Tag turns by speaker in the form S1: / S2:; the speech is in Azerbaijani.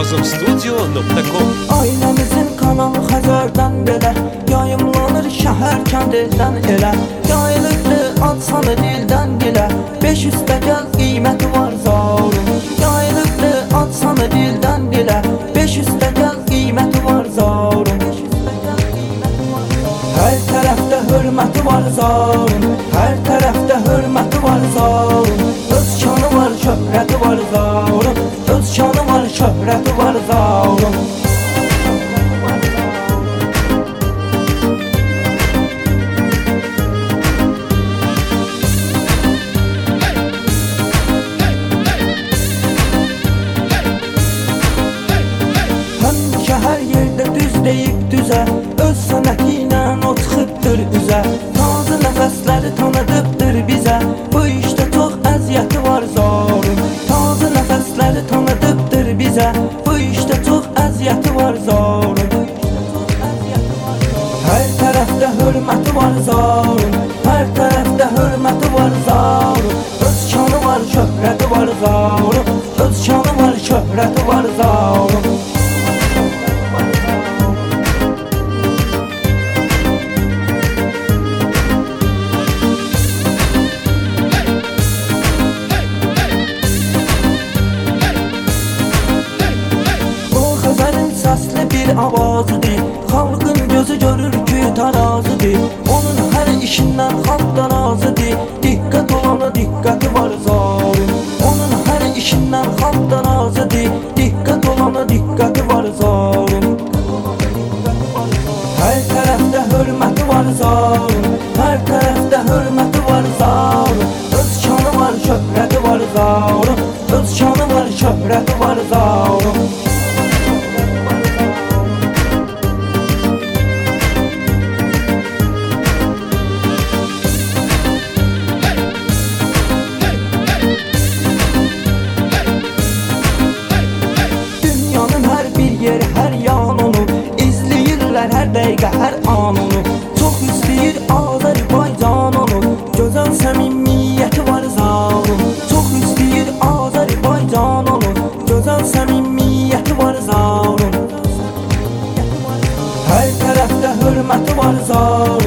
S1: kazımstudio.com.
S2: Ailəmizin kanalı Xəzərdən belə yayımlanır şəhər kəndindən elə. Yayılıqdır adsanı dildən gilə, 500 təgəl qiyməti var zarın. Yayılıqdır adsanı dildən gilə, 500 təgəl qiyməti var zarın. Hər tərəfdə hörməti var zarın, hər tərəfdə hörməti var zarın. Öz kanı var, şöhrəti var zarın, öz kanı var, şöhrəti var zarın. Həmişə hər yerdə düz deyib düzə, öz sənəti ilə o çıxıbdır üzə. Taze nəfəsləri tanıdıbdır bizə, bu işdə çox əziyyəti var zarın. Taze nəfəsləri tanıdıbdır bizə, bu işdə çox əziyyəti var zarın. Hər tərəfdə hörməti var zarın, hər tərəfdə hörməti var zarın. Öz kanı var, şöhrəti var zarın, öz kanı var, şöhrəti var zarın. Səsli bir avazıdır, xalqın gözü görür ki tarazıdır. Onun hər işindən xalq da razıdır, diqqət olana diqqəti var zarın. Onun hər işindən xalq da razıdır, diqqət olana diqqəti var zarın. Hər tərəfdə hörməti var zarın, hər tərəfdə hörməti var zarın. Öz kanı var, şöhrəti var zarın, öz kanı var, şöhrəti var zarın. Hər yan onu izləyirlər, hər dəqiqə, hər an onu. Çox istəyir Azərbaycan onu, gözəl səmimiyyəti var zarın. Çox istəyir Azərbaycan onu, gözəl səmimiyyəti var zarın. Hər tərəfdə hörməti var zarın.